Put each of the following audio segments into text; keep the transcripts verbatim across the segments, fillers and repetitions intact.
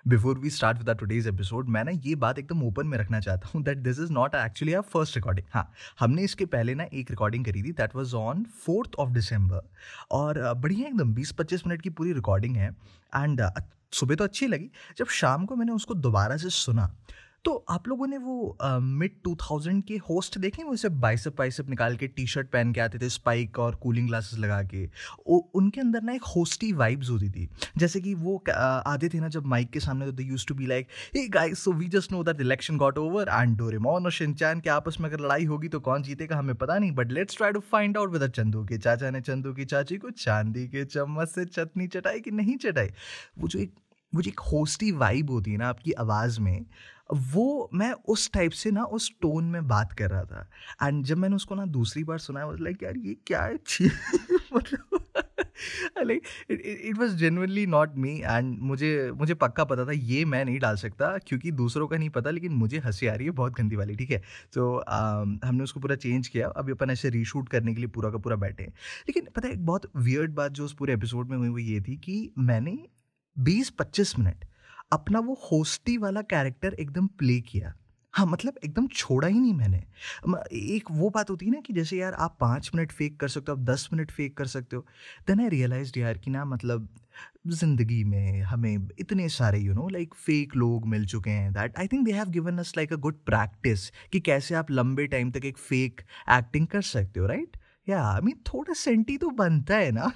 Before we start with today's episode, मैं ना ये बात एकदम ओपन में रखना चाहता हूँ that this is not actually our first recording. हाँ, हमने इसके पहले ना एक रिकॉर्डिंग करी थी, that was on fourth of December. और अ, बढ़िया एकदम बीस पच्चीस मिनट की पूरी रिकॉर्डिंग है। एंड सुबह तो अच्छी लगी, जब शाम को मैंने उसको दोबारा से सुना तो आप लोगों ने वो मिड टू थाउजेंड के होस्ट देखे, वो सिर्फ बाइसेप बाइसेप निकाल के टी शर्ट पहन के आते थे, स्पाइक और कूलिंग ग्लासेस लगा के। ओ, उनके अंदर ना एक होस्टी वाइब्स होती थी। जैसे कि वो क- अ, आते थे ना जब माइक के सामने, तो they used to be like, hey guys, so we just know that election got over and Doraemon और शिनचैन के आपस में अगर लड़ाई होगी तो कौन जीतेगा हमें पता नहीं, but let's try to find out whether Chandu के चाचा ने चंदू की चाची को चांदी के चम्मच से चटनी चटाई कि नहीं चटाई। वो जो एक वो जो एक होस्टी वाइब होती है ना आपकी आवाज़ में, वो मैं उस टाइप से ना उस टोन में बात कर रहा था। एंड जब मैंने उसको ना दूसरी बार सुना, वाज लाइक यार ये क्या है छी मतलब like it was genuinely not me. And मुझे मुझे पक्का पता था ये मैं नहीं डाल सकता, क्योंकि दूसरों का नहीं पता, लेकिन मुझे हंसी आ रही है बहुत गंदी वाली, ठीक है। तो um, हमने उसको पूरा चेंज किया, अभी अपन ऐसे रीशूट करने के लिए पूरा का पूरा बैठे हैं। लेकिन पता है एक बहुत वियर्ड बात जो उस पूरे एपिसोड में हुई वो ये थी कि मैंने बीस पच्चीस मिनट अपना वो होस्टी वाला कैरेक्टर एकदम प्ले किया। हाँ, मतलब एकदम छोड़ा ही नहीं मैंने। म एक वो बात होती है ना कि जैसे यार आप पाँच मिनट फेक कर सकते हो, आप दस मिनट फेक कर सकते हो। देन आई रियलाइज़्ड यार कि ना मतलब ज़िंदगी में हमें इतने सारे यू नो लाइक फेक लोग मिल चुके हैं, that I think they have given us like a good practice कि कैसे आप लंबे टाइम तक एक फेक एक्टिंग कर सकते हो, राइट? या आई मीन थोड़ा सेंटी तो बनता है ना।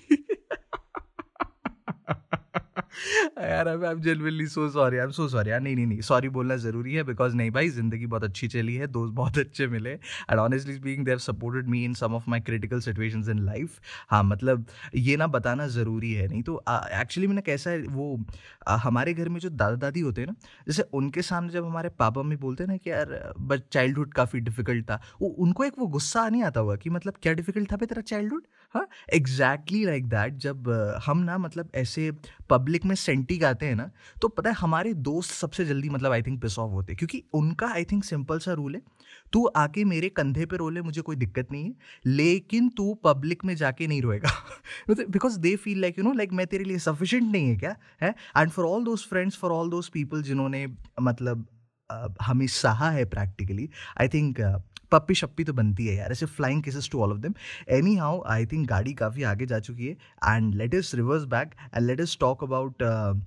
यार I am genuinely so sorry, I am so sorry यार। नहीं नहीं नहीं, सॉरी बोलना ज़रूरी है, बिकॉज नहीं भाई, ज़िंदगी बहुत अच्छी चली है, दोस्त बहुत अच्छे मिले, and honestly speaking they have supported me in some of my critical situations in life. हाँ, मतलब ये ना बताना ज़रूरी है, नहीं तो एक्चुअली मैंने कैसा है वो आ, हमारे घर में जो दादा दादी होते हैं ना, जैसे उनके सामने जब हमारे पापा मम्मी बोलते हैं ना कि यार बट चाइल्डहुड काफ़ी डिफिकल्ट था, वो उनको एक वो गुस्सा नहीं आता हुआ कि मतलब क्या डिफिकल्ट था बे तेरा चाइल्डहुड। हाँ, एग्जैक्टली लाइक दैट। जब अ, हम ना मतलब ऐसे पब्लिक में सेंटी गाते हैं ना, तो पता है हमारे दोस्त सबसे जल्दी मतलब आई थिंक पिस ऑफ होते हैं, क्योंकि उनका आई थिंक सिंपल सा रूल है, तू आके मेरे कंधे पे रोले मुझे कोई दिक्कत नहीं है, लेकिन तू पब्लिक में जाके नहीं रोएगा। मतलब because they feel like you know like मैं तेरे लिए सफिशिएंट नहीं है क्या है। And for all those friends, for all those people जिन्होंने मतलब अ, हमें सहा है प्रैक्टिकली, आई थिंक पप्पी शप्पी तो बनती है यार, ऐसे flying kisses to all of them. Anyhow I think गाड़ी काफ़ी आगे जा चुकी है, and let us reverse back and let us talk about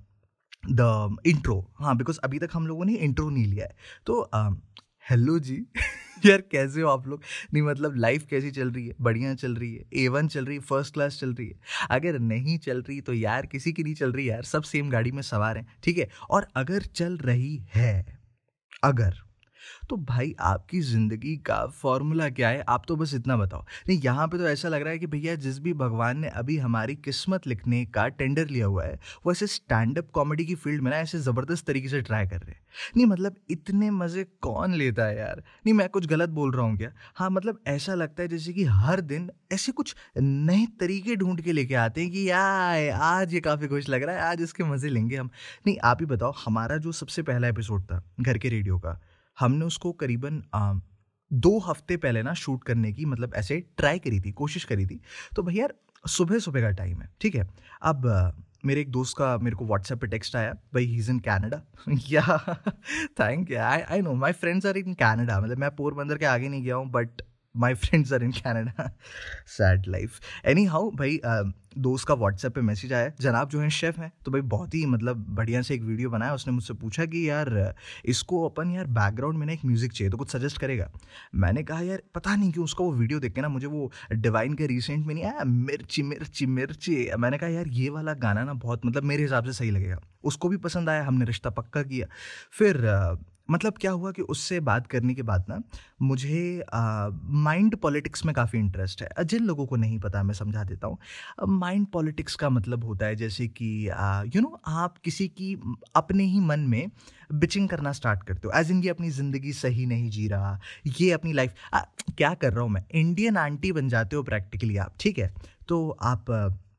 the intro. हाँ, बिकॉज अभी तक हम लोगों ने इंट्रो नहीं लिया है। तो हेलो जी। यार कैसे हो आप लोग? नहीं मतलब लाइफ कैसी चल रही है? बढ़िया चल रही है, ए वन चल रही है, फर्स्ट क्लास चल रही है? अगर नहीं चल रही तो यार किसी की नहीं चल रही यार, सब सेम गाड़ी में सवार हैं, ठीक है। और अगर चल रही है, अगर, तो भाई आपकी ज़िंदगी का फॉर्मूला क्या है? आप तो बस इतना बताओ। नहीं, यहाँ पे तो ऐसा लग रहा है कि भैया जिस भी भगवान ने अभी हमारी किस्मत लिखने का टेंडर लिया हुआ है, वो ऐसे स्टैंड अप कॉमेडी की फील्ड में ना ऐसे ज़बरदस्त तरीके से ट्राई कर रहे हैं। नहीं मतलब इतने मज़े कौन लेता है यार? नहीं, मैं कुछ गलत बोल रहा हूँ क्या? हाँ, मतलब ऐसा लगता है जैसे कि हर दिन ऐसे कुछ नए तरीके ढूँढ के लेके आते हैं कि यार आज ये काफ़ी खुश लग रहा है, आज इसके मज़े लेंगे हम। नहीं, आप ही बताओ, हमारा जो सबसे पहला एपिसोड था घर के रेडियो का, हमने उसको करीबन अ, दो हफ्ते पहले ना शूट करने की मतलब ऐसे ट्राई करी थी, कोशिश करी थी। तो भैया यार सुबह-सुबह का टाइम है, ठीक है? अब अ, मेरे एक दोस्त का मेरे को व्हाट्सएप पे टेक्स्ट आया, भई he is in Canada. Yeah thank you, I I know my friends are in Canada, मतलब मैं पोरबंदर के आगे नहीं गया हूँ, but my friends are in Canada. Sad life. Anyhow भाई अ, दोस्त का व्हाट्सएप पे मैसेज आया, जनाब जो हैं शेफ़ हैं, तो भाई बहुत ही मतलब बढ़िया से एक वीडियो बनाया। उसने मुझसे पूछा कि यार इसको अपन यार बैकग्राउंड में ना एक म्यूज़िक चाहिए, तो कुछ सजेस्ट करेगा? मैंने कहा यार पता नहीं क्यों उसका वो वीडियो देख के ना मुझे वो डिवाइन के रिसेंट में नहीं आया, मिर्ची मिर्ची मिर्ची, मैंने कहा यार ये वाला गाना ना बहुत मतलब मेरे हिसाब से सही लगेगा। उसको भी पसंद आया, हमने रिश्ता पक्का किया। फिर अ, मतलब क्या हुआ कि उससे बात करने के बाद ना मुझे माइंड पॉलिटिक्स में काफ़ी इंटरेस्ट है। अ, जिन लोगों को नहीं पता मैं समझा देता हूँ। माइंड पॉलिटिक्स का मतलब होता है जैसे कि यू नो आप किसी की म, अपने ही मन में बिचिंग करना स्टार्ट करते हो, एज इन ये अपनी ज़िंदगी सही नहीं जी रहा, ये अपनी लाइफ क्या कर रहा हूँ मैं, इंडियन आंटी बन जाते हो प्रैक्टिकली आप, ठीक है। तो आप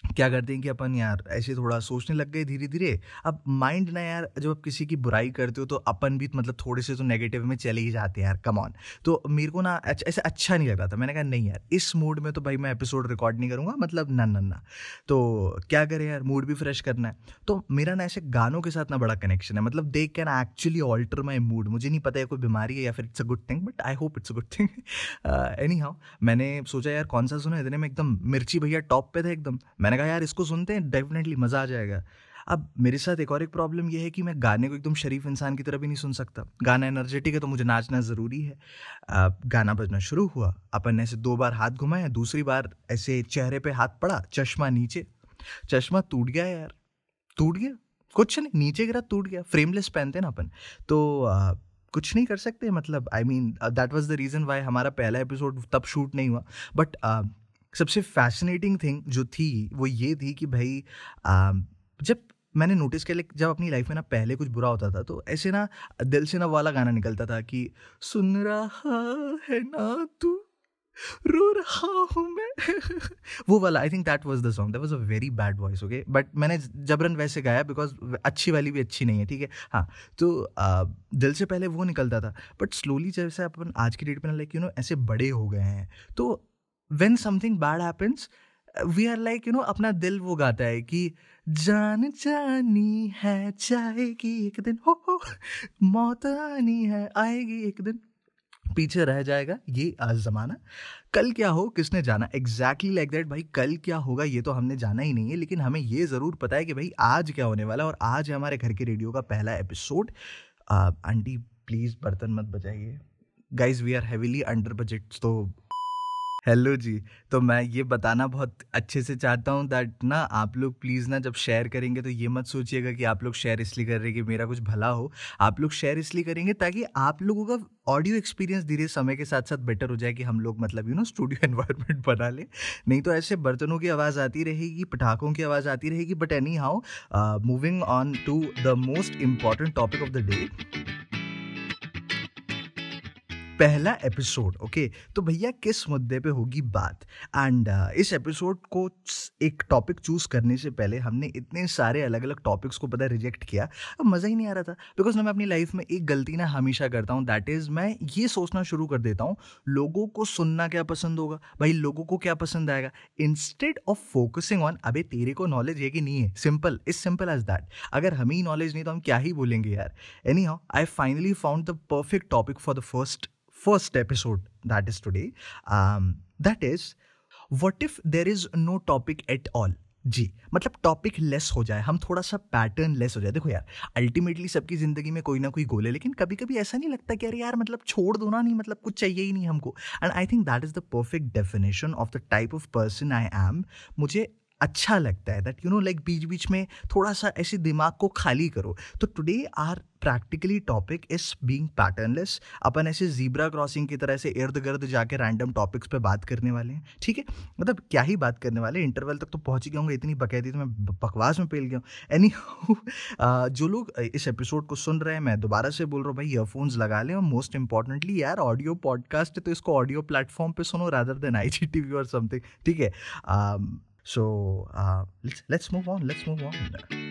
क्या करते हैं कि अपन यार ऐसे थोड़ा सोचने लग गए धीरे धीरे। अब माइंड ना यार, जब आप किसी की बुराई करते हो तो अपन भी मतलब थोड़े से तो नेगेटिव में चले ही जाते हैं यार, कम ऑन। तो मेरे को ना अच्छा- ऐसे अच्छा नहीं लग रहा था। मैंने कहा नहीं यार, इस मूड में तो भाई मैं एपिसोड रिकॉर्ड नहीं करूंगा, मतलब ना ना ना। तो क्या करें यार, मूड भी फ्रेश करना है। तो मेरा ना ऐसे गानों के साथ ना बड़ा कनेक्शन है, मतलब they can actually alter my mood. मुझे नहीं पता है कोई बीमारी है या फिर it's a good thing, but I hope it's a good thing. Anyhow, मैंने सोचा यार कौन सा सुना, इतने में एकदम मिर्ची भैया टॉप पे थे एकदम। मैंने कहा यार इसको सुनते हैं, डेफिनेटली मज़ा आ जाएगा। अब मेरे साथ एक और एक प्रॉब्लम ये है कि मैं गाने को एकदम शरीफ इंसान की तरह भी नहीं सुन सकता। गाना एनर्जेटिक है तो मुझे नाचना ज़रूरी है। अब गाना बजना शुरू हुआ, अपन ने ऐसे दो बार हाथ घुमाए, दूसरी बार ऐसे चेहरे पे हाथ पड़ा, चश्मा नीचे, चश्मा टूट गया यार, टूट गया। कुछ नहीं, नीचे गिरा, टूट गया। फ्रेमलेस पहनते हैं ना अपन, तो आ, कुछ नहीं कर सकते। मतलब I mean that was the reason why हमारा पहला एपिसोड तब शूट नहीं हुआ। बट सबसे फैसिनेटिंग थिंग जो थी वो ये थी कि भाई आ, जब मैंने नोटिस किया, like, जब अपनी लाइफ में ना पहले कुछ बुरा होता था तो ऐसे ना दिल से ना वाला गाना निकलता था कि सुन रहा है ना तू, रो रहा हूँ मैं। वो वाला, I think that was the song. That was a very bad voice, okay, but मैंने जबरन वैसे गाया बिकॉज अच्छी वाली भी अच्छी नहीं है, ठीक है। हाँ, तो आ, दिल से पहले वो निकलता था। बट स्लोली जैसे अपन आज की डेट में लाइक यू नो ऐसे बड़े हो गए हैं, तो when something bad happens we are like you know, अपना दिल वो गाता है कि जान जानी है जाएगी एक दिन, हो हो मौत आनी है आएगी एक दिन, पीछे रह जाएगा ये आज ज़माना, कल क्या हो किसने जाना। एग्जैक्टली लाइक दैट भाई, कल क्या होगा ये तो हमने जाना ही नहीं है, लेकिन हमें ये ज़रूर पता है कि भाई आज क्या होने वाला है। और आज है हमारे घर के रेडियो का पहला एपिसोड। आंटी प्लीज़ बर्तन मत बजाइए, guys we are heavily under budget. तो हेलो जी। तो मैं ये बताना बहुत अच्छे से चाहता हूँ दैट ना आप लोग प्लीज़ ना जब शेयर करेंगे तो ये मत सोचिएगा कि आप लोग शेयर इसलिए कर रहे हैं कि मेरा कुछ भला हो। आप लोग शेयर इसलिए करेंगे ताकि आप लोगों का ऑडियो एक्सपीरियंस धीरे समय के साथ साथ बेटर हो जाए, कि हम लोग मतलब यू नो स्टूडियो एनवायरनमेंट बना ले। नहीं तो ऐसे बर्तनों की आवाज़ आती रहेगी, पटाखों की आवाज़ आती रहेगी। But anyhow, moving on to the most important topic of the day, पहला एपिसोड। ओके, तो भैया किस मुद्दे पे होगी बात। एंड uh, इस एपिसोड को एक टॉपिक चूज करने से पहले हमने इतने सारे अलग अलग टॉपिक्स को पता रिजेक्ट किया, अब मज़ा ही नहीं आ रहा था। बिकॉज ना मैं अपनी लाइफ में एक गलती ना हमेशा करता हूँ, दैट इज़ मैं ये सोचना शुरू कर देता हूँ लोगों को सुनना क्या पसंद होगा, भाई लोगों को क्या पसंद आएगा, इंस्टेड ऑफ फोकसिंग ऑन अबे तेरे को नॉलेज है कि नहीं है। Simple, is simple as that. अगर हमें ही नॉलेज नहीं तो हम क्या ही बोलेंगे यार। Anyhow, I finally found the perfect topic for the first first episode, that is today. um, that is, what if there is no topic at all। जी, मतलब टॉपिक लेस हो जाए, हम थोड़ा सा पैटर्न लेस हो जाए। देखो यार, अल्टीमेटली सबकी ज़िंदगी में कोई ना कोई गोल है, लेकिन कभी कभी ऐसा नहीं लगता कि अरे यार मतलब छोड़ दो ना, नहीं मतलब कुछ चाहिए ही नहीं हमको। And I think that is the perfect definition of the type of person I am. मुझे अच्छा लगता है दैट यू नो लाइक बीच बीच में थोड़ा सा ऐसे दिमाग को खाली करो। तो today our practically topic is being patternless. अपन ऐसे जीब्रा क्रॉसिंग की तरह से इर्द गिर्द जाके रैंडम टॉपिक्स पे बात करने वाले हैं, ठीक है। मतलब क्या ही बात करने वाले, इंटरवल तक तो पहुंच ही गया हूँ, इतनी बकैती तो मैं बकवास में पेल गया हूँ। एनी जो लोग इस एपिसोड को सुन रहे हैं, मैं दोबारा से बोल रहा हूँ भाई ईयरफोन्स लगा लें, और मोस्ट इंपॉर्टेंटली यार ऑडियो पॉडकास्ट है तो इसको ऑडियो प्लेटफॉर्म पे सुनो rather than I G T V और समथिंग, ठीक है। So uh, let's let's move on. Let's move on.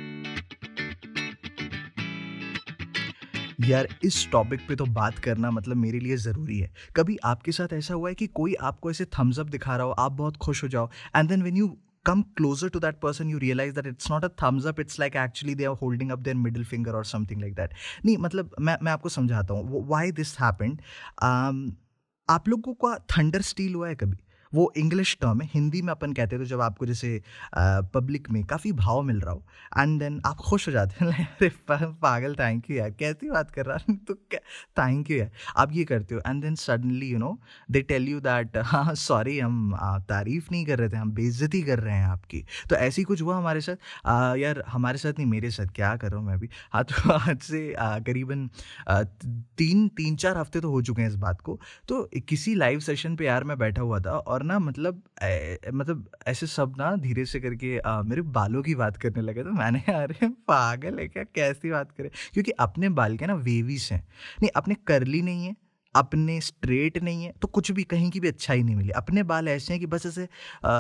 यार इस टॉपिक पे तो बात करना मतलब मेरे लिए ज़रूरी है। कभी आपके साथ ऐसा हुआ है कि कोई आपको ऐसे थम्स अप दिखा रहा हो, आप बहुत खुश हो जाओ, and then when you come closer to that person you realize that it's not a thumbs up, it's like actually they are holding up their middle finger or something like that। नहीं मतलब मैं मैं आपको समझाता हूँ why this happened। um, आप लोगों का थंडर स्टील हुआ है कभी? वो इंग्लिश टर्म है, हिंदी में अपन कहते हैं तो जब आपको जैसे पब्लिक में काफ़ी भाव मिल रहा हो एंड देन आप खुश हो जाते हैं, अरे पागल थैंक यू यार, कैसी बात कर रहा है तो क्या थैंक यू यार, आप ये करते हो and then suddenly you know they tell you that हाँ सॉरी हम तारीफ़ नहीं कर रहे थे, हम बेइज्जती कर रहे हैं आपकी। तो ऐसी कुछ हुआ हमारे साथ। आ, यार हमारे साथ नहीं, मेरे साथ, क्या कर रहा हूँ मैं अभी। हाँ, तो आज से करीबन तीन तीन चार हफ्ते तो हो चुके हैं इस बात को। तो किसी लाइव सेशन पे यार मैं बैठा हुआ था और ना मतलब ए, मतलब ऐसे सब ना धीरे से करके आ, मेरे बालों की बात करने लगे। तो मैंने अरे पागल है क्या, कैसी बात करे, क्योंकि अपने बाल के ना वेवीस हैं, नहीं अपने करली नहीं है, अपने स्ट्रेट नहीं है तो कुछ भी कहीं की भी अच्छाई नहीं मिली। अपने बाल ऐसे हैं कि बस ऐसे अ,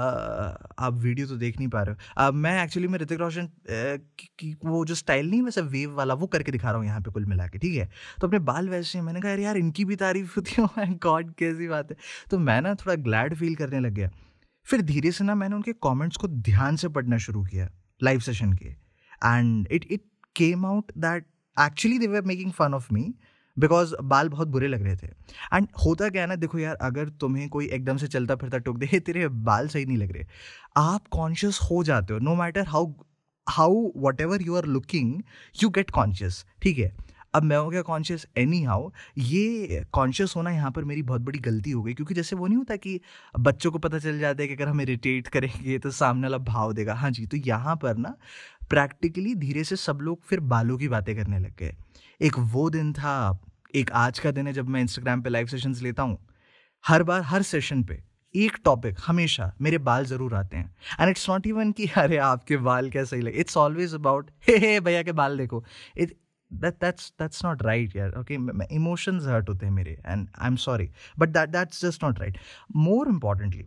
आप वीडियो तो देख नहीं पा रहे हो। अ, मैं एक्चुअली में ऋतिक रोशन अ, की, की वो जो स्टाइल नहीं वैसे वेव वाला वो करके दिखा रहा हूँ यहाँ पे कुल मिला के, ठीक है। तो अपने बाल वैसे हैं, मैंने कहा यार यार इनकी भी तारीफ होती है, माय गॉड कैसी बात है। तो मैं ना थोड़ा ग्लैड फील करने लग गया। फिर धीरे से ना मैंने उनके कमेंट्स को ध्यान से पढ़ना शुरू किया लाइव सेशन के, and it it came out that actually they were making fun of me because बाल बहुत बुरे लग रहे थे। एंड होता क्या है ना, देखो यार अगर तुम्हें कोई एकदम से चलता फिरता टोक दे, "हे, तेरे बाल सही नहीं लग रहे", आप कॉन्शियस हो जाते हो। No matter how how whatever you are looking, you get conscious, ठीक है। अब मैं हो गया कॉन्शियस एनी हाउ। ये कॉन्शियस होना यहाँ पर मेरी बहुत बड़ी गलती हो गई, क्योंकि जैसे वो नहीं होता कि बच्चों को पता चल जाता है कि अगर हम इरिटेट करेंगे तो सामने वाला भाव देगा। हाँ जी, तो यहाँ पर ना प्रैक्टिकली धीरे से सब लोग फिर बालों की बातें करने लग गए। एक वो दिन था, एक आज का दिन है जब मैं इंस्टाग्राम पे लाइव सेशंस लेता हूँ। हर बार हर सेशन पे एक टॉपिक हमेशा मेरे बाल ज़रूर आते हैं। एंड इट्स नॉट इवन कि अरे आपके बाल कैसे ही लगे, it's always about hey hey भैया के बाल देखो। It that that's that's not right यार, ओके। इमोशंस हर्ट होते हैं मेरे, and I am sorry, but that that's just not right. More importantly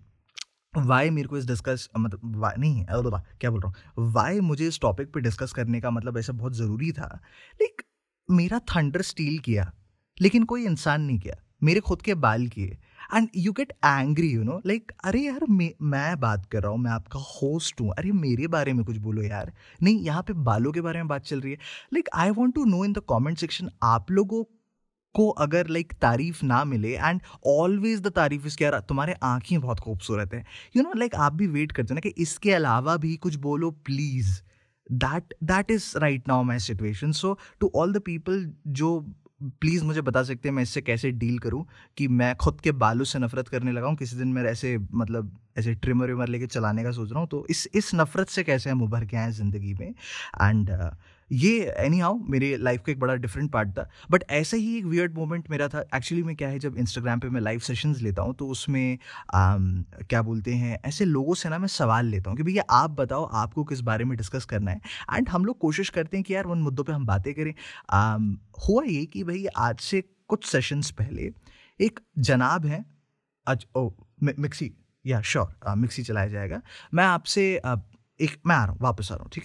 why मेरे को इस डिस्कस मतलब वाई नहीं अ, बाबा, क्या बोल रहा हूँ, वाई मुझे इस टॉपिक पे डिस्कस करने का मतलब ऐसा बहुत ज़रूरी था। लाइक मेरा थंडर स्टील किया लेकिन कोई इंसान नहीं किया, मेरे खुद के बाल किए। And you get angry, you know, like अरे यार मैं मैं बात कर रहा हूँ, मैं आपका होस्ट हूँ, अरे मेरे बारे में कुछ बोलो यार। नहीं, यहाँ पे बालों के बारे में बात चल रही है। Like I want to know in the comment section, आप लोगों को अगर लाइक तारीफ ना मिले, एंड ऑलवेज द तारीफ इज यार तुम्हारे आँखें बहुत खूबसूरत है, यू नो, लाइक आप भी वेट करते हो ना कि इसके अलावा भी कुछ बोलो please. That that is right now my situation. So to all the people जो प्लीज़ मुझे बता सकते हैं मैं इससे कैसे डील करूं, कि मैं खुद के बालों से नफरत करने लगा हूं। किसी दिन मैं ऐसे मतलब ऐसे ट्रिमर विमर लेके चलाने का सोच रहा हूँ, तो इस इस नफरत से कैसे हम उभर के आए ज़िंदगी में। एंड ये एनी हाउ मेरे लाइफ का एक बड़ा डिफरेंट पार्ट था। बट ऐसा ही एक वियर्ड मोमेंट मेरा था एक्चुअली में। क्या है, जब इंस्टाग्राम पे मैं लाइव सेशंस लेता हूँ तो उसमें आम, क्या बोलते हैं, ऐसे लोगों से ना मैं सवाल लेता हूँ कि भैया आप बताओ आपको किस बारे में डिस्कस करना है। एंड हम लोग कोशिश करते हैं कि यार उन मुद्दों पे हम बातें करें। आम, हुआ ये कि भाई आज से कुछ सेशंस पहले एक जनाब हैं, आज ओ मि- मिक्सी, या श्योर मिक्सी चलाया जाएगा। मैं आपसे आ, एक मैं आ रहा हूँ, वापस आ रहा हूँ, ठीक है।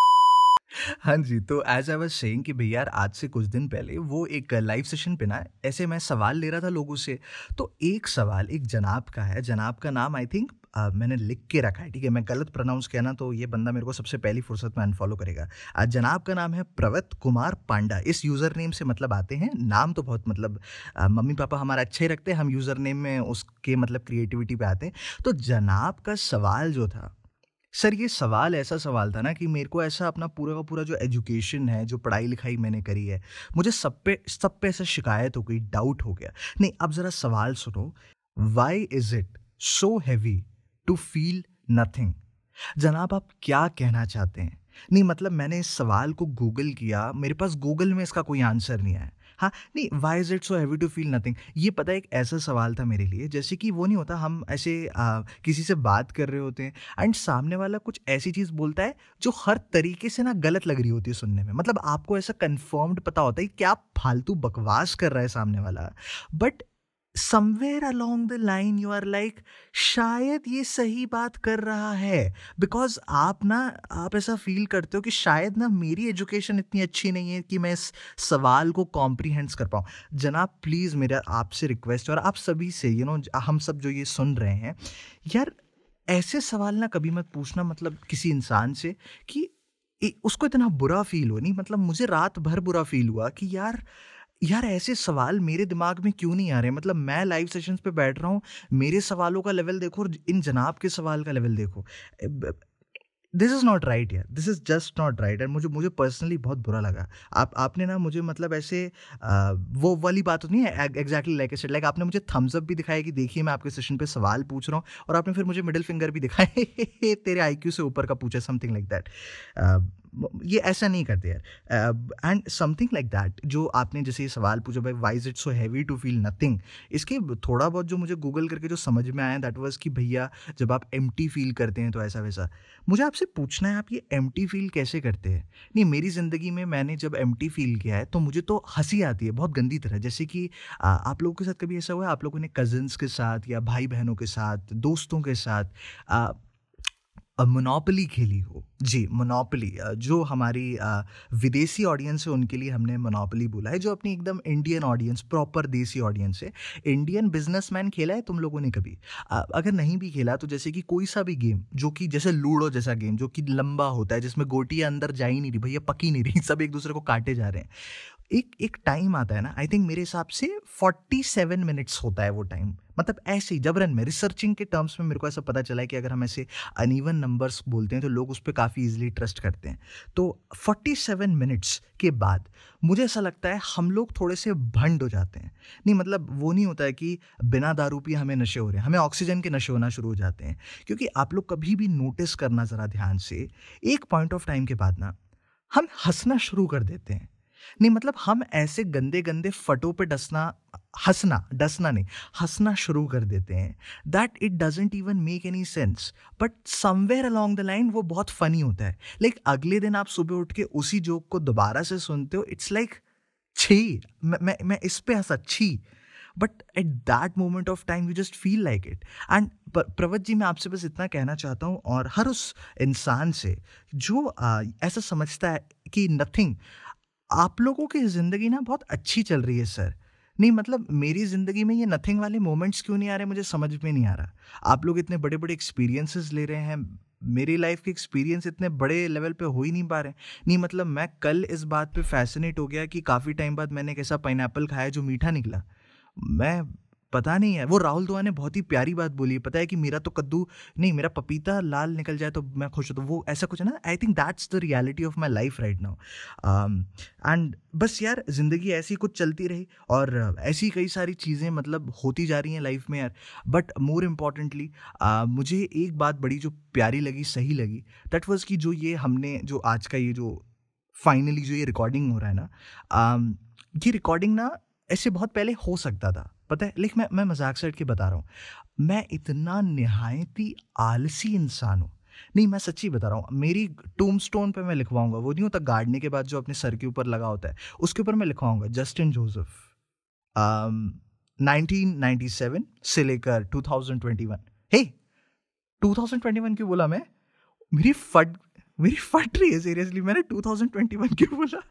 हाँ जी, तो एज़ आई वाज़ सेइंग कि भैया यार आज से कुछ दिन पहले वो एक लाइव सेशन पे ना ऐसे मैं सवाल ले रहा था लोगों से। तो एक सवाल एक जनाब का है, जनाब का नाम आई थिंक अ, मैंने लिख के रखा है, ठीक है। मैं गलत प्रोनाउंस किया ना तो ये बंदा मेरे को सबसे पहली फुर्सत में अनफॉलो करेगा। अ, जनाब का नाम है प्रवत कुमार पांडा। इस यूज़र नेम से मतलब आते हैं, नाम तो बहुत मतलब अ, मम्मी पापा हमारा अच्छे ही रखते हैं, हम यूज़र नेम में उसके मतलब क्रिएटिविटी पे आते हैं। तो जनाब का सवाल जो था, सर ये सवाल ऐसा सवाल था ना कि मेरे को ऐसा अपना पूरा का पूरा जो एजुकेशन है, जो पढ़ाई-लिखाई मैंने करी है, मुझे सब पे सब पे ऐसा शिकायत हो गई, डाउट हो गया। नहीं, अब ज़रा सवाल सुनो, why is it so heavy to feel nothing? जनाब आप क्या कहना चाहते हैं? नहीं मतलब मैंने इस सवाल को गूगल किया, मेरे पास गूगल में इसका कोई आंसर नहीं आया। हाँ, नहीं, why is it so heavy to feel nothing, ये पता है एक ऐसा सवाल था मेरे लिए जैसे कि वो नहीं होता हम ऐसे अ, किसी से बात कर रहे होते हैं एंड सामने वाला कुछ ऐसी चीज़ बोलता है जो हर तरीके से ना गलत लग रही होती है सुनने में। मतलब आपको ऐसा कन्फर्म्ड पता होता है कि क्या फालतू बकवास कर रहा है सामने वाला, but somewhere along the line you are like शायद ये सही बात कर रहा है। बिकॉज आप ना आप ऐसा फील करते हो कि शायद ना मेरी एजुकेशन इतनी अच्छी नहीं है कि मैं इस सवाल को कॉम्प्रीहेंड्स कर पाऊँ। जनाब प्लीज़ मेरा आपसे रिक्वेस्ट और आप सभी से, यू नो, हम सब जो ये सुन रहे हैं, यार ऐसे सवाल ना कभी मत पूछना मतलब किसी इंसान से कि ए- उसको इतना बुरा फील हो। नहीं मतलब मुझे रात भर बुरा फील हुआ कि यार यार ऐसे सवाल मेरे दिमाग में क्यों नहीं आ रहे। मतलब मैं लाइव सेशंस पे बैठ रहा हूँ, मेरे सवालों का लेवल देखो और इन जनाब के सवाल का लेवल देखो। दिस इज़ नॉट राइट यार, this is just not right. And मुझे मुझे पर्सनली बहुत बुरा लगा। आप आपने ना मुझे मतलब ऐसे आ, वो वाली बात नहीं है, exactly like I said, like आपने मुझे थम्स अप भी दिखाया कि देखिए मैं आपके सेशन पे सवाल पूछ रहा हूँ, और आपने फिर मुझे मिडिल फिंगर भी दिखाया तेरे आईक्यू से ऊपर का पूछा, समथिंग लाइक दैट। ये ऐसा नहीं करते यार। एंड समथिंग लाइक दैट, जो आपने जैसे ये सवाल पूछा भाई why is it so heavy to feel nothing, इसके थोड़ा बहुत जो मुझे गूगल करके जो समझ में आया दैट वाज कि भैया जब आप एम्प्टी फील करते हैं तो ऐसा वैसा। मुझे आपसे पूछना है आप ये एम्प्टी फील कैसे करते हैं? नहीं, मेरी ज़िंदगी में मैंने जब एम्प्टी फील किया है तो मुझे तो हंसी आती है बहुत गंदी तरह। जैसे कि आ, आप लोगों के साथ कभी ऐसा हुआ है, आप लोगों ने कज़न्स के साथ या भाई बहनों के साथ, दोस्तों के साथ आ, मोनोपोली खेली हो? जी, मोनोपोली, जो हमारी आ, विदेशी ऑडियंस है उनके लिए हमने मोनोपोली बोला है, जो अपनी एकदम Indian audience, proper desi audience है। इंडियन बिजनेसमैन खेला है तुम लोगों ने कभी? आ, अगर नहीं भी खेला तो जैसे कि कोई सा भी गेम जो कि जैसे लूडो जैसा गेम जो कि लंबा होता है, जिसमें गोटियां अंदर जा ही नहीं रही भैया, पकी नहीं रही, सब एक दूसरे को काटे जा रहे हैं। एक एक टाइम आता है ना, आई थिंक मेरे हिसाब से फोर्टी सेवन मिनट्स होता है वो टाइम, मतलब ऐसे ही जबरन में रिसर्चिंग के टर्म्स में मेरे को ऐसा पता चला है कि अगर हम ऐसे अनइवन नंबर्स बोलते हैं तो लोग उस पर काफ़ी इजीली ट्रस्ट करते हैं। तो फोर्टी सेवन मिनट्स के बाद मुझे ऐसा लगता है हम लोग थोड़े से भंड हो जाते हैं। नहीं मतलब वो नहीं होता है कि बिना दारू पिए हमें नशे हो रहे हैं, हमें ऑक्सीजन के नशे होना शुरू हो जाते हैं। क्योंकि आप लोग कभी भी नोटिस करना ज़रा ध्यान से, एक पॉइंट ऑफ टाइम के बाद ना हम हंसना शुरू कर देते हैं। नहीं मतलब हम ऐसे गंदे गंदे फटों पे डसना, हंसना, डसना नहीं, हंसना शुरू कर देते हैं that it doesn't even make any sense, but somewhere along the line वो बहुत फनी होता है। लाइक अगले दिन आप सुबह उठ के उसी जोक को दोबारा से सुनते हो, इट्स लाइक छी, मैं मैं मैं इस पे हंसा, छी, but at that moment of time you just feel like it. And Pravat ji, मैं आपसे बस इतना कहना चाहता हूँ, और हर उस इंसान से जो आ, ऐसा समझता है कि नथिंग, आप लोगों की ज़िंदगी ना बहुत अच्छी चल रही है सर। नहीं मतलब मेरी ज़िंदगी में ये नथिंग वाले मोमेंट्स क्यों नहीं आ रहे, मुझे समझ में नहीं आ रहा। आप लोग इतने बड़े बड़े एक्सपीरियंसेस ले रहे हैं, मेरी लाइफ के एक्सपीरियंस इतने बड़े लेवल पे हो ही नहीं पा रहे। नहीं मतलब मैं कल इस बात पे फैसिनेट हो गया कि काफ़ी टाइम बाद मैंने एक ऐसा पाइनएप्पल खाया जो मीठा निकला। मैं पता नहीं है, वो राहुल दुआ ने बहुत ही प्यारी बात बोली है, पता है कि मेरा तो कद्दू नहीं, मेरा पपीता लाल निकल जाए तो मैं खुश होता हूँ, वो ऐसा कुछ है ना। I think that's the reality of my life right now. And बस यार ज़िंदगी ऐसी कुछ चलती रही, और ऐसी कई सारी चीज़ें मतलब होती जा रही हैं लाइफ में यार। बट मोर इम्पॉर्टेंटली मुझे एक बात बड़ी जो प्यारी लगी, सही लगी, दैट वाज कि जो ये हमने जो आज का ये जो फाइनली जो ये रिकॉर्डिंग हो रहा है ना, um, ये रिकॉर्डिंग ना ऐसे बहुत पहले हो सकता था, पता है। लेकिन मैं मैं मजाक से हट के बता रहा हूँ, मैं इतना निहायती आलसी इंसान हूँ। नहीं मैं सच्ची बता रहा हूँ, मेरी टूम स्टोन पे मैं लिखवाऊंगा, वो नहीं होता गाड़ने के बाद जो अपने सर के ऊपर लगा होता है, उसके ऊपर मैं लिखवाऊंगा Justin Joseph, nineteen ninety seven से लेकर two thousand twenty one. Hey two thousand twenty one क्यों बोला मैं? मेरी फट मेरी फट रही है सीरियसली, मैंने टू थाउजेंड ट्वेंटी वन क्यों बोला?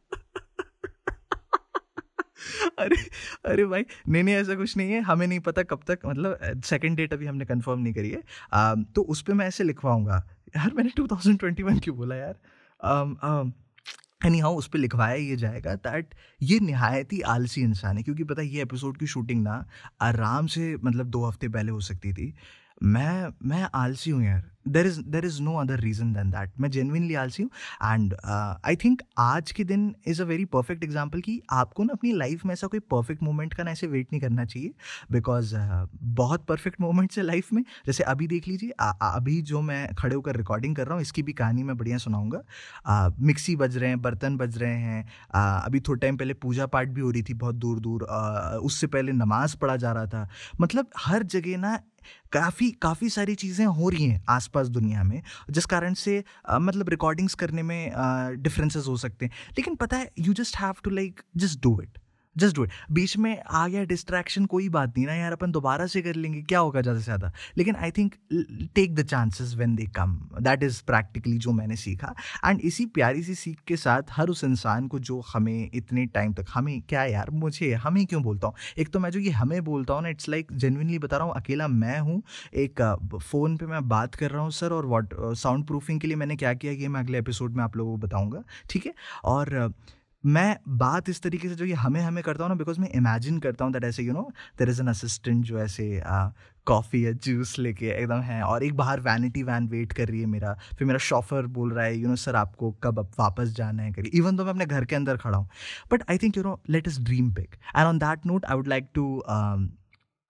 अरे अरे भाई, नहीं नहीं ऐसा कुछ नहीं है, हमें नहीं पता कब तक, मतलब सेकंड डेट अभी हमने कंफर्म नहीं करी है। आ, तो उस पर मैं ऐसे लिखवाऊंगा, यार मैंने टू थाउजेंड ट्वेंटी वन क्यों बोला यार। एनी हाउ उस पर लिखवाया ये जाएगा दैट ये निहायत ही आलसी इंसान है, क्योंकि पता है ये एपिसोड की शूटिंग ना आराम से मतलब दो हफ्ते पहले हो सकती थी। मैं मैं आलसी हूँ यार, there is there is no other reason than that, मैं जेन्युइनली आलसी हूँ। एंड आई थिंक आज के दिन is a very perfect example कि आपको ना अपनी लाइफ में ऐसा कोई परफेक्ट मोमेंट का ना ऐसे वेट नहीं करना चाहिए, बिकॉज uh, बहुत परफेक्ट मोमेंट्स है लाइफ में। जैसे अभी देख लीजिए, अभी जो मैं खड़े होकर रिकॉर्डिंग कर रहा हूँ इसकी भी कहानी मैं बढ़िया सुनाऊंगा। uh, मिक्सी बज रहे हैं, बर्तन बज रहे हैं, uh, अभी थोड़े टाइम पहले पूजा पाठ भी हो रही थी बहुत दूर दूर, uh, उससे पहले नमाज पढ़ा जा रहा था। मतलब हर जगह ना काफ़ी काफ़ी सारी चीज़ें हो रही हैं आसपास दुनिया में, जिस कारण से आ, मतलब रिकॉर्डिंग्स करने में डिफरेंसेस हो सकते हैं। लेकिन पता है you just have to like just do it, just do it. बीच में आ गया डिस्ट्रैक्शन, कोई बात नहीं ना यार, अपन दोबारा से कर लेंगे, क्या होगा ज़्यादा से ज़्यादा। लेकिन I think take the chances when they come, that is practically जो मैंने सीखा। एंड इसी प्यारी सी सीख के साथ हर उस इंसान को जो हमें इतने टाइम तक, हमें क्या यार, मुझे हमें क्यों बोलता हूँ, एक तो मैं जो ये हमें बोलता हूँ ना, इट्स लाइक जेन्युइनली बता रहा हूँ, अकेला मैं हूँ, एक फ़ोन पे मैं बात कर रहा हूँ सर, और वॉट साउंड प्रूफिंग के लिए मैंने क्या किया ये मैं अगले एपिसोड में आप लोगों को बताऊँगा, ठीक है। और मैं बात इस तरीके से जो ये हमें हमें करता हूँ ना, बिकॉज मैं इमेजिन करता हूँ दैट ऐसे you know there is an assistant जो ऐसे कॉफ़ी या जूस लेके एकदम है, और एक बाहर वैनिटी वैन वेट कर रही है मेरा, फिर मेरा शॉफर बोल रहा है यू नो सर आपको कब अब वापस जाना है करिए, इवन तो मैं अपने घर के अंदर खड़ा हूँ। But I think you know let us dream big, and on that note I would like to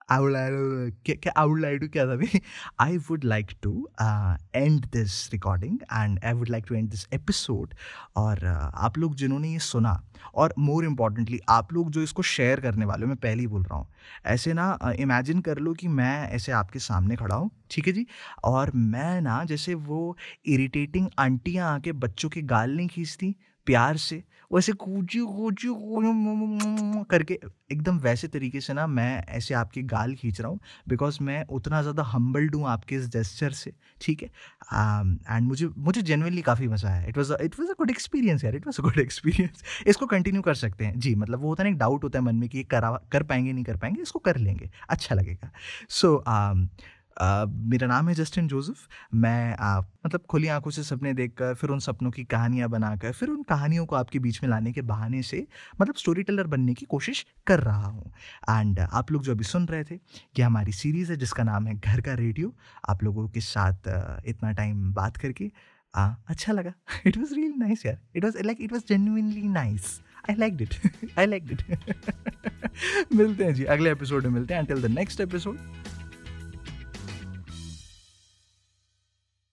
I would like to, क्या क्या I would like to क्या था भी? I would like to uh, end this recording and I would like to end this episode. और uh, आप लोग जिन्होंने ये सुना और मोर इम्पॉर्टेंटली आप लोग जो इसको शेयर करने वाले हो, मैं पहले ही बोल रहा हूँ, ऐसे ना इमेजिन कर लो कि मैं ऐसे आपके सामने खड़ा हूँ, ठीक है जी, और मैं ना जैसे वो इरिटेटिंग आंटियाँ आके बच्चों के गाल नहीं खींचती प्यार से, वैसे कूची कूची करके एकदम वैसे तरीके से ना मैं ऐसे आपके गाल खींच रहा हूँ, बिकॉज मैं उतना ज़्यादा हम्बल्ड हूँ आपके इस जेस्चर से, ठीक है। एंड मुझे मुझे जेन्युइनली काफ़ी मज़ा आया। It was it was a good experience यार, it was a good experience. इसको कंटिन्यू कर सकते हैं जी, मतलब वो होता है ना, एक डाउट होता है मन में कि ये करा कर पाएंगे नहीं कर पाएंगे, इसको कर लेंगे, अच्छा लगेगा। सो so, Uh, मेरा नाम है जस्टिन जोसेफ। मैं uh, मतलब खुली आंखों से सपने देखकर फिर उन सपनों की कहानियां बनाकर फिर उन कहानियों को आपके बीच में लाने के बहाने से मतलब स्टोरी टेलर बनने की कोशिश कर रहा हूँ। एंड uh, आप लोग जो अभी सुन रहे थे, ये हमारी सीरीज़ है जिसका नाम है घर का रेडियो। आप लोगों के साथ uh, इतना टाइम बात करके uh, अच्छा लगा। इट वॉज रियली नाइस यार, it was like it was genuinely nice. I liked it, I liked it. मिलते हैं जी अगले एपिसोड में, मिलते हैं। Until the next episode,